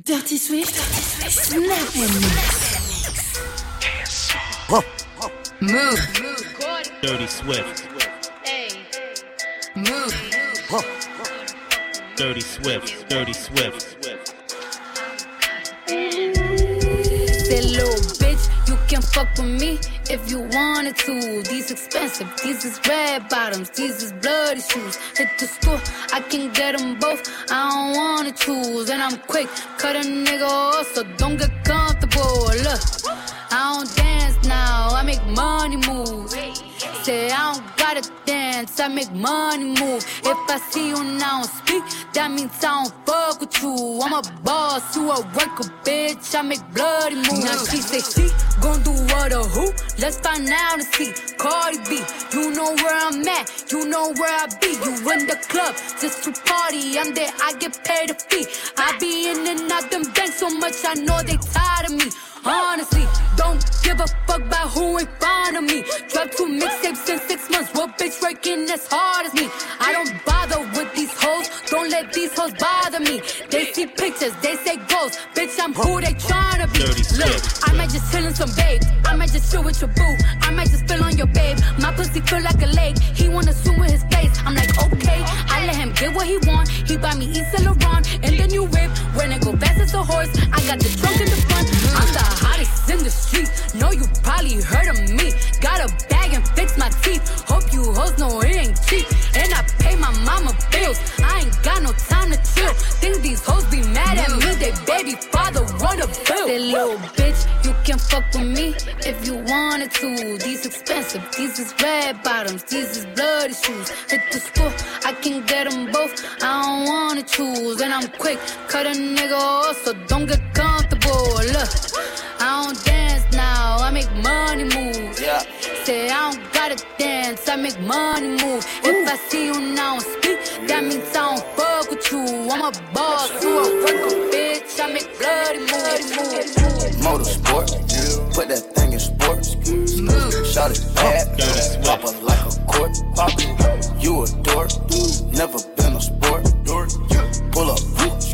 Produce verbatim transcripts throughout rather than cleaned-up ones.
Dirty Swift, Snap and Mix. Huh. Move. Dirty Swift. Hey. Move. Huh. Dirty Swift. Dirty Swift. Say, little bitch, you can fuck with me if you wanted to. These expensive, these is red bottoms, these is bloody shoes. Hit the store, I can get them both, I don't wanna choose. And I'm quick, cut a nigga off, so don't get comfortable. Look, I don't dance now, I make money move. Say I don't gotta dance, I make money move. If I see you now speak, that means I don't fuck with you. I'm a boss, you a worker, bitch, I make bloody moves. Now she say she gon' do what or who? Let's find out and see. Cardi B, you know where I'm at, you know where I be. You in the club just to party, I'm there, I get paid a fee. I be in and out them banks so much, I know they tired of me. Honestly, don't give a fuck about who in front of me. Drop two mixtapes in six months, what bitch working as hard as me? I don't bother with these hoes, don't let these hoes bother me. They see pictures, they say ghosts, bitch I'm who they tryna be. Look, I might just chillin' some babe, I might just chill with your boo, I might just spill on your babe. My pussy feel like a lake, he wanna swim with his face. I'm like okay, I let him get what he want. He buy me East Saint Laurent and the new whip. When I go fast as a horse, I got the trunk in the front. I'm the hottest in the street, know you probably heard of me. Got a bag and fix my teeth, hope you hoes know it ain't cheap. And I pay my mama bills, I ain't got no time to chill. Think these hoes be mad at me, they baby father run a bill. Say little bitch, you can fuck with me if you wanted to. These expensive, these is red bottoms, these is bloody shoes. Hit the store, I can get them both, I don't wanna choose. And I'm quick, cut a nigga off, so don't get comfortable. Look, I don't dance now, I make money move. Yeah. Say I don't gotta dance, I make money move. Ooh. If I see you now speak, yeah, that means I don't fuck with you. I'm a boss, you a worker, bitch, I make bloody move. Motorsport, yeah. Put that thing in sports. Move. Shot it bad, pop her like a court. Pop it, you a dork, never been a sport. Pull up,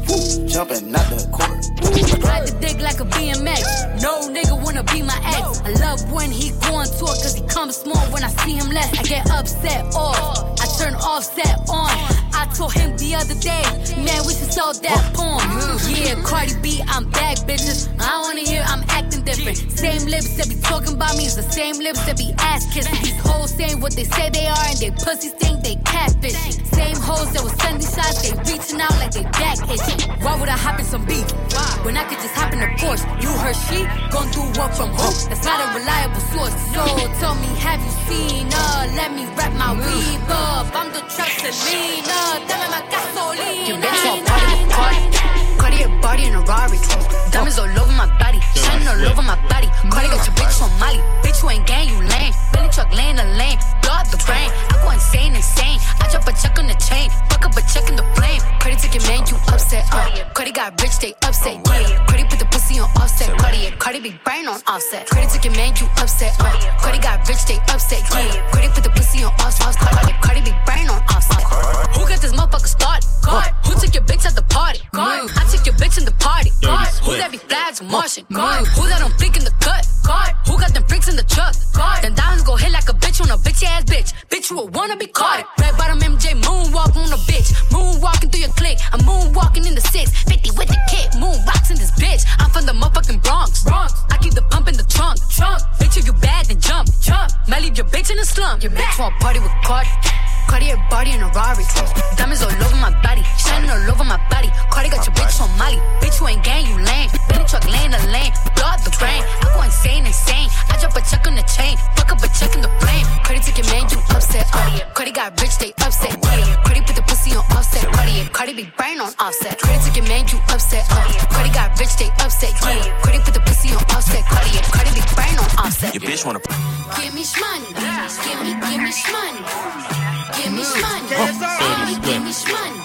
jumping out the court. Ride the dick like a B M X. No nigga wanna be my ex. I love when he go on tour, cause he comes small when I see him less. I get upset off, I turn offset on. I told him the other day, man, we should sell that porn. Yeah, Cardi B, I'm back, bitches. I wanna hear I'm acting different. Same lips that be talking about me is the same lips that be ass kissing. These hoes saying what they say they are and they pussies think they catfish. Same hoes that was sending shots, they reaching out like they back itching. Why would I hop in some beef when I could just hop in a Porsche? You heard she gon' do what from who? That's not a reliable source. So tell me, have you seen her? Let me wrap my weave up. I'm the trap Selena. Dame my gasolina. Your bitch won't party with Cardi. Cardi a body in a Rari. Diamonds all over my body, shining all over my body. Cardi got your bitch on Molly. Bitch, you ain't gang, you lame. Billy truck laying the lane, blow up the brain. I go insane, insane. I drop a check on the chain, fuck up a check in the flame. Cardi took your man, you upset. Uh. Cardi got rich, they upset. Yeah. Cardi put the pussy on offset. Cardi, Cardi be brain on offset. Cardi took your man, you upset. Uh. Cardi got rich, they upset. Yeah. Cardi put the pussy on offset. Cardi, Cardi be brain on offset. Who got this motherfucker started? God. Who took your bitch at the party? God. I took your bitch in the party. God. Who that be flags Martian? God. Who that don't blink in the cut? God. Who got them freaks in the truck? God. Them diamonds go hit like a bitch on a bitch ass bitch. Bitch, you a wanna be caught. Red bottom M J moonwalk on a bitch. Moonwalking through your clique. I'm moonwalking in the six fifty with the kid. Moon rocks in this bitch. I'm from the motherfucking Bronx. Bronx. I keep the pump in the trunk. Trunk. Bitch, if you bad, then jump. Jump. Might leave your bitch in the slum. Your bitch won't party with Cardi. Cardi a body in a Rari. Diamonds all over my body, shining all over my body. Cardi got your bitch on Molly. Bitch, you ain't gang, you lame. Billy truck laying the lane, blow up the brain. I go insane, insane. I drop a check on the chain, fuck up a check in the flame. Cardi took your man, you upset. Uh. Cardi got rich, they upset. Yeah. Cardi put the pussy on offset. Cardi, Cardi be brain on offset. Cardi took your man, you upset. Uh. Cardi got rich, they upset. Yeah. Cardi put the pussy on offset. Cardi, Cardi be brain on offset. Your bitch wanna give me shmoney, give me, give me shmoney. Give me shmoney, give me, give me shmoney.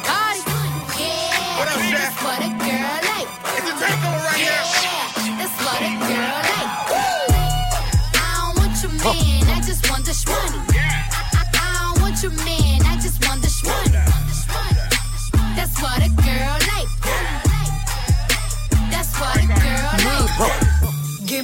Yeah, that's what a girl like. It's a takeover right here. Yeah, that's what a girl like. I don't want your man, I just want the shmoney. I don't want your man, I just want the shmoney. That's what a girl like.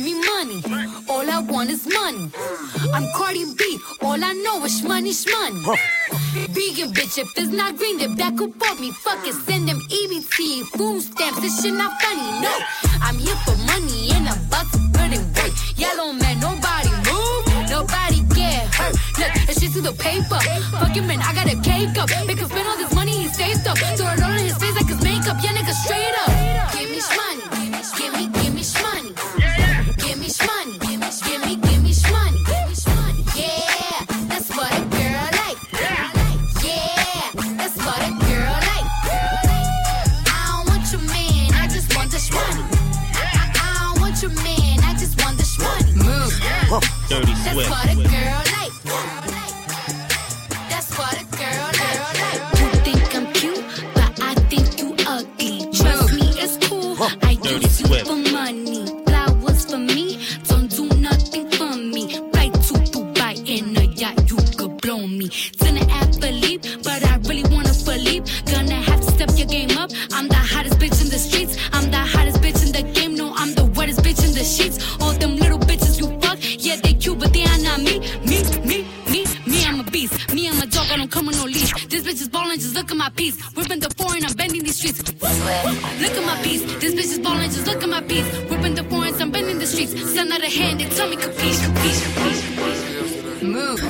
give me money. All I want is money. I'm Cardi B, all I know is money, money. Vegan bitch, if it's not green, then back up off me. Fuck it, send them E B T, food stamps, this shit not funny, no. I'm here for money and I'm about to put it work. Yellow man, nobody move, nobody get hurt. Look, it's just to the paper. Fucking man, I got a cake up. Make him spend all this money, he saved up. Throw it all in his face like his makeup, yeah, nigga, straight up. Give me money, give me, give me money. Give me money, give me, give me, give me money. Yeah, that's what a girl like. Yeah, that's what a girl like. I don't want your man, I just want the money. I don't want your man, I just want the money. Move. Dirty That's Swift. what a girl like. That's what a girl like. You think I'm cute, but I think you ugly. Trust me, it's cool. I Dirty use you Swift. for money. Flowers for me, don't do nothing for me. Fly to Dubai in a yacht, you could blow me. To the athlete, but I really wanna believe. Gonna have to step your game up. I'm the hottest bitch in the streets. I'm the hottest bitch in the game. No, I'm the wettest bitch in the sheets. All them little bitches you fuck, yeah, they cute, but they are not me. Me, me, me, me, I'm a beast. Me, I'm a dog, I don't come with no leash. This bitch is ballin', just look at my piece. Whipping the foreign, I'm bending these streets. Look at my piece. This bitch is ballin', just look at my piece. Whipping the foreign, I'm bending the streets. Send out a hand, they tell me capiche, capiche, capiche, capiche. Move.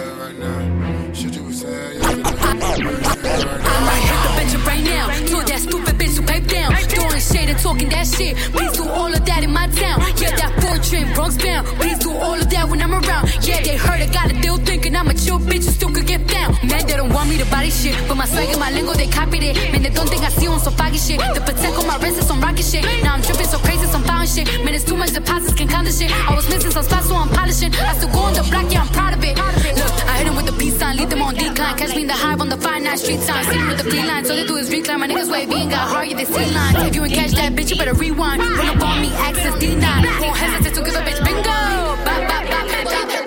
I'ma hit the bitch up right now. Told that stupid bitch to pipe down. Throwing shade and talking that shit. Please do all of that in my town. Yeah, that Fortran, Bronx bound. Please do all of that when I'm around. Yeah, they heard I got a deal thinking I'm a chill bitch who still could get down. Man, they don't want me to body shit. But my swag and my lingo, they copied it. Man, they don't think I see on some foggy shit. The Patek on my wrist is some rocket shit. Now I'm tripping so crazy, some pound shit. Man, it's too much deposits, can count the shit. I was missing some spots, so I'm polishing. I still go on the block, yeah, I'm proud of it. Look, I hit them with the peace sign, lead them on decline. Catch me in the hive on the five nine street sign. Sitting with the fleet line, so they do is recline. My niggas wavy ain't got hard, yeah, they see lines. If you ain't catch that bitch, you better rewind. Run up on me, access D nine. Won't hesitate to give a bitch bingo. Bop, bop, bop, bop, bop.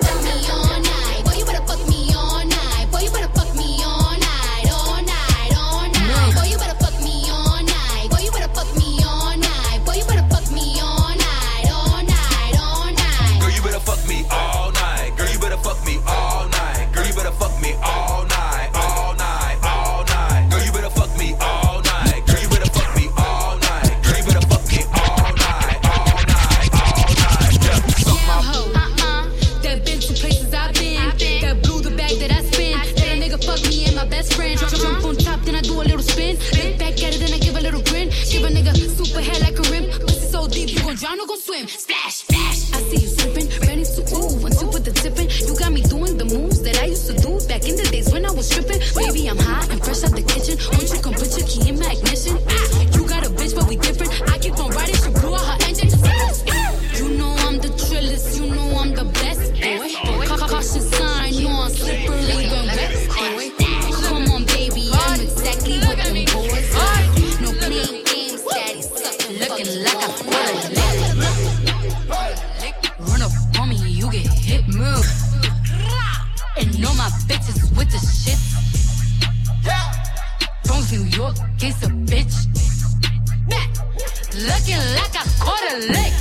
Boy, you better fuck me all night. Boy, you better fuck me all night, all night, all night. Boy, you better fuck me all night. Boy, you better fuck me all night. Boy, you better fuck me all night, all night, all night. Girl, you better fuck me all night. Girl, you better fuck me all night. Girl, you better fuck me all night, all night, all night. Girl, you better fuck me all night. Girl, you better fuck me all night. Girl, you better fuck me all night, all night, all night. Yeah. Yeah, ho, uh-uh. That been to places I've been. That blew the bag that I spin. That a nigga fuck me and my best friend. Jump, jump on top, then I do a little spin. Look back at it, then I give a little grin. Give a nigga super hair like a rim. Pussy so deep, you gon' drown or gon' swim. Splash, splash. I see you slipping, ready to ooh. Once you put the tip in, you got me doing the moves that I used to do back in the days when I was stripping. Baby, I'm hot and fresh out the kitchen. Won't you come put your key in my ignition? You got a bitch, but we different. I keep on riding, she blew out her engine. You know I'm the trillest, you know I'm the best, boy. Caution sign, no I'm slippery when wet, boy. Come on, baby, I'm exactly what them boys like. No playing games, daddy sucking, looking like I wanna lick. Run up on me, you get hit, move. And all my bitches with the shit. From New York, case a bitch. Looking like I caught a lick.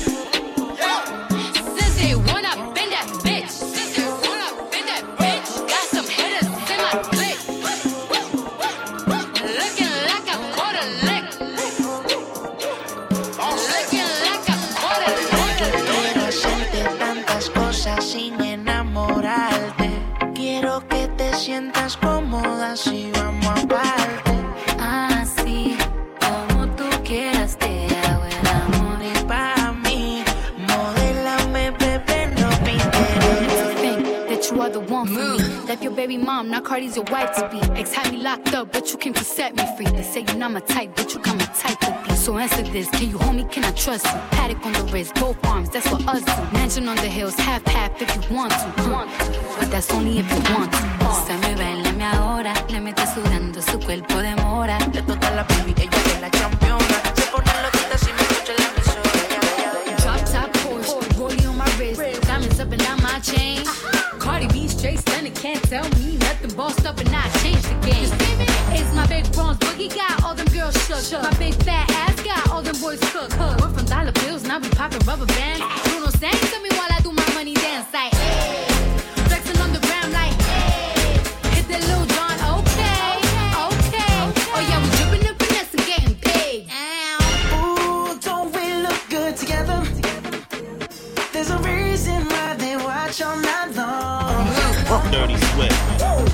Since they wanna bend that bitch. Since they wanna bend that bitch. Got some hitters in my clique. Looking like I caught a lick. Looking like I caught a lick. Quiero hacerte tantas cosas sin enamorarte. Quiero que te sientas cómoda si vamos aparte. Así como tú quieras te hago el amor. Y pa' mí, modélame, bebé, no Pinterest. Think that you are the one for me. Left your baby mom, now Cardi's your wife to be. Ex had me locked up, but you came to set me free. They say you're not my type, but you got my type to be. So answer this, can you hold me, can I trust you? Paddock on the wrist, both arms, that's what us do. Mansion on the hills, half half if you want to. But that's only if you want to. Se me baila mi ahora, le mete sudando su cuerpo de mora. De toda la baby, ella es la campeona. Se pone loquita si me escucha la emisora. Drop top Porsche, rollie on my wrist, diamonds up and down my chain. Cardi B straight stunning, can't tell me nothing. Bossed up and I changed the game. It's my big bronze boogie got all them girls shook. My big fat ass got all them boys cooked. We're from dollar bills, I be popping rubber bands. Bruno sang to me while I do my money dance. Like, hey, flexing on the gram like, hey, hit that Lil Jon, okay, okay. Oh yeah, we dripping and finesse and getting paid. Ooh, don't we look good together? There's a reason why they watch all night long. Dirty Swift.